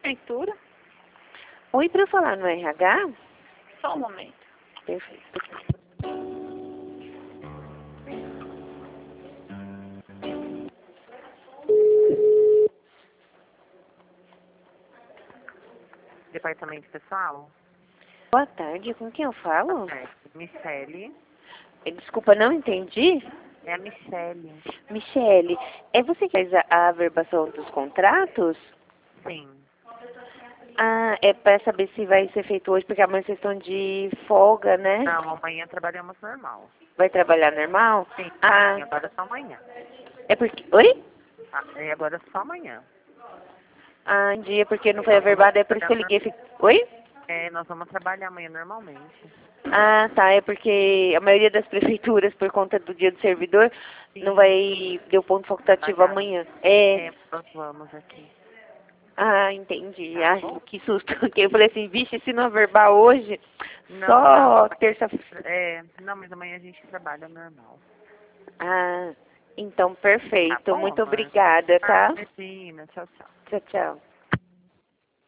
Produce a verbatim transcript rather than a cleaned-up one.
Prefeitura. Oi, para eu falar no R H? Só um momento. Perfeito. Departamento pessoal? Boa tarde, com quem eu falo? É, Michele. Eh, Desculpa, não entendi. É a Michele. Michele, é você que faz a, a averbação dos contratos? Sim. Ah, é para saber se vai ser feito hoje, porque amanhã vocês estão de folga, né? Não, amanhã trabalhamos normal. Vai trabalhar normal? Sim, Ah, sim, agora é só amanhã. é porque... Oi? Ah, é agora é só amanhã. Ah, em dia, porque não foi averbado, é por isso que eu liguei. Fi- Oi? É, nós vamos trabalhar amanhã normalmente. Ah, tá, é porque a maioria das prefeituras, por conta do dia do servidor, Sim. não vai... Deu ponto facultativo Trabalhar. amanhã. É... É, nós vamos aqui. Ah, entendi. Tá Ai, bom? que susto. Porque eu falei assim, vixe, se não averbar hoje, Não, só não. terça-feira. É, não, mas amanhã a gente trabalha normal. Ah, então Tá perfeito. bom, Muito amor? obrigada, Ah, tá? imagina. Tchau, tchau. Tchau, tchau.